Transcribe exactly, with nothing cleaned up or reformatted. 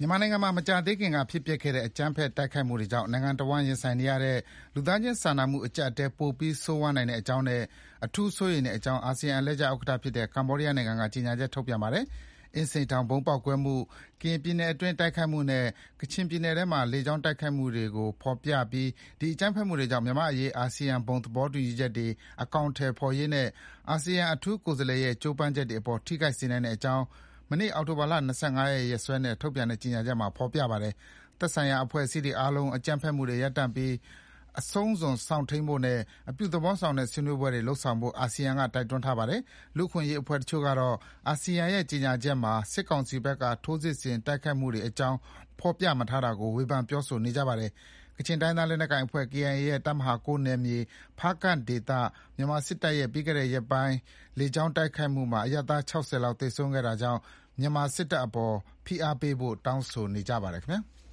မြန်မာနိုင်ငံမှာမကြာသေးခင်ကဖြစ်ပျက်ခဲ့တဲ့အကြမ်းဖက်တိုက်ခိုက်မှုတွေကြောင့်နိုင်ငံတဝန်းရင်ဆိုင်နေရတဲ့လူသားချင်းစာနာမှုအကျပ်အတည်းပိုပြီးဆိုးဝါးနိုင်တဲ့အကြောင်းနဲ့အထူးစိုးရိမ်တဲ့အကြောင်းအာဆီယံအလှည့်ကျဥက္ကဋ္ဌဖြစ်တဲ့ကမ္ဘောဒီးယားနိုင်ငံကကြေညာချက်ထုတ်ပြန်ပါတယ်။အင်းစိန်ထောင်ဗုံးပေါက်ကွဲမှု၊ကရင်ပြည်နယ်အတွင်းတိုက်ခိုက်မှုနဲ့ကချင်ပြည်နယ်ထဲမှာလေကြောင်းတိုက်ခိုက်မှုတွေကိုဖော်ပြပြီးဒီအကြမ်းဖက်မှုတွေကြောင့်မြန်မာ့အရေးအာဆီယံဘုံသဘောတူညီချက်တွေအကောင်အထည်ဖော်ရေးနဲ့အာဆီယံအထူးကိုယ်စားလှယ်ရဲ့ကြိုးပမ်းချက်တွေအပေါ်ထိခိုက်စေနိုင်တဲ့အကြောင်းမနေ့အောက်တိုဘာလ၂၅ရက်ရက်စွဲနဲ့ထုတ်ပြန်တဲ့ကြေညာချက်မှာဖော်ပြပါတယ်။သက်ဆိုင်ရာအဖွဲ့အစည်းတွေအားလုံးအကြမ်းဖက်မှုတွေရပ်တန့်ပြီးအဆုံးစွန်စောင့်ထိန်းဖို့နဲ့အပြုသဘောဆောင်တဲ့ဆွေးနွေးပွဲတွေလုပ်ဆောင်ဖို့အာဆီယံကတိုက်တွန်းထားပါတယ်။လူ့အခွင့်အရေးအဖွဲ့တချို့ကတော့အာဆီယံရဲ့ကြေညာချက်မှာစစ်ကောင်စီဘက်ကထိုးစစ်ဆင်တိုက်ခိုက်မှုတွေအကြောင်းဖော်ပြမထားတာကိုဝေဖန်ပြောဆိုနေကြပါတယ်။ကချင်တိုင်းရင်းသားလက်နက်ကိုင်အဖွဲ့ ကေအိုင်အေ ရဲ့တပ်မဟာ၉နယ်မြေဖားကန့်ဒေသမြန်မာစစ်တပ်ရဲ့ပြီးခဲ့တဲ့ရက်ပိုင်းလေကြောင်းတိုက်ခိုက်မှုမှာအရပ်သား၆၀လောက်သေဆုံးခဲ့တာကြောင့်မြန်မာစစ်တပ်အပေါ်ဖိအားပေးဖို့တောင်းဆိုနေကြပါတယ်ခင်ဗျာ။